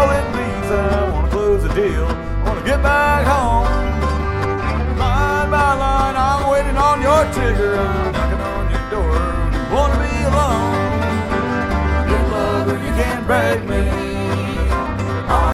all it leaves. I wanna close the deal, wanna get back home. Line by line, I'm waiting on your trigger.